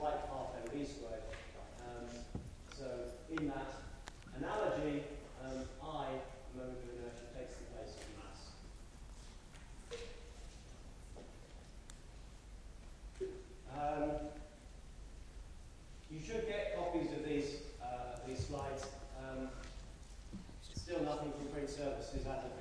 like half mv squared. So in that analogy, I, moment of inertia, takes the place of mass. You should get copies of these slides. Still nothing from Print Services as of